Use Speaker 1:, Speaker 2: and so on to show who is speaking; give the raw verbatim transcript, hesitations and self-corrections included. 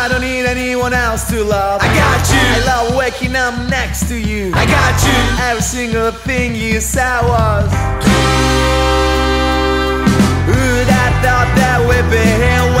Speaker 1: I don't need anyone else to love.
Speaker 2: I got you.
Speaker 1: I love waking up next to you.
Speaker 2: I got you.
Speaker 1: Every single thing you said was, who'd have thought that we'd be here